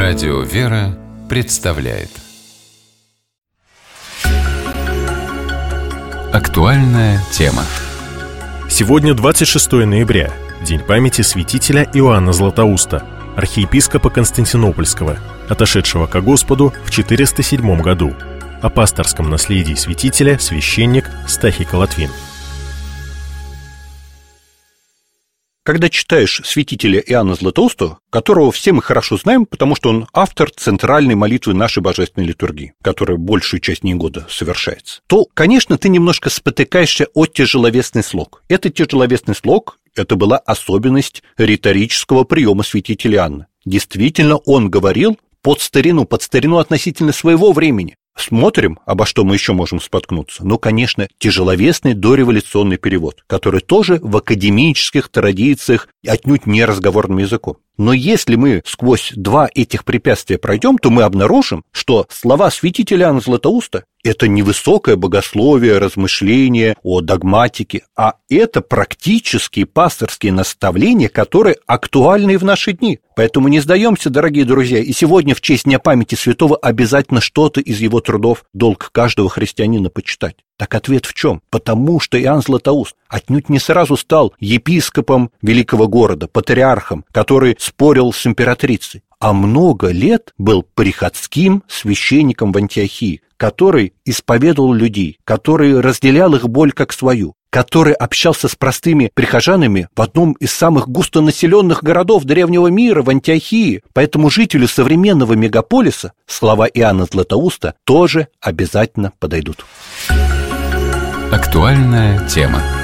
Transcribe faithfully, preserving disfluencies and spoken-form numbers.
Радио «Вера» представляет актуальная тема. Сегодня двадцать шестое ноября, день памяти святителя Иоанна Златоуста, архиепископа Константинопольского, отошедшего ко Господу в четыреста седьмом году. О пасторском наследии святителя священник Стахий Колотвин. Когда читаешь святителя Иоанна Златоуста, которого все мы хорошо знаем, потому что он автор центральной молитвы нашей божественной литургии, которая большую часть дней года совершается, то, конечно, ты немножко спотыкаешься о тяжеловесный слог. Этот тяжеловесный слог – это была особенность риторического приема святителя Иоанна. Действительно, он говорил под старину, под старину относительно своего времени. Смотрим, обо что мы еще можем споткнуться. Ну, конечно, тяжеловесный дореволюционный перевод, который тоже в академических традициях отнюдь не разговорным языком. Но если мы сквозь два этих препятствия пройдем, то мы обнаружим, что слова святителя Иоанна Златоуста – это не высокое богословие, размышление о догматике, а это практические пасторские наставления, которые актуальны в наши дни. Поэтому не сдаемся, дорогие друзья, и сегодня в честь Дня памяти святого обязательно что-то из его трудов долг каждого христианина почитать. Так ответ в чем? Потому что Иоанн Златоуст отнюдь не сразу стал епископом великого города, патриархом, который спорил с императрицей, а много лет был приходским священником в Антиохии, который исповедовал людей, который разделял их боль как свою, который общался с простыми прихожанами в одном из самых густонаселенных городов древнего мира, в Антиохии. Поэтому жителю современного мегаполиса слова Иоанна Златоуста тоже обязательно подойдут. Актуальная тема.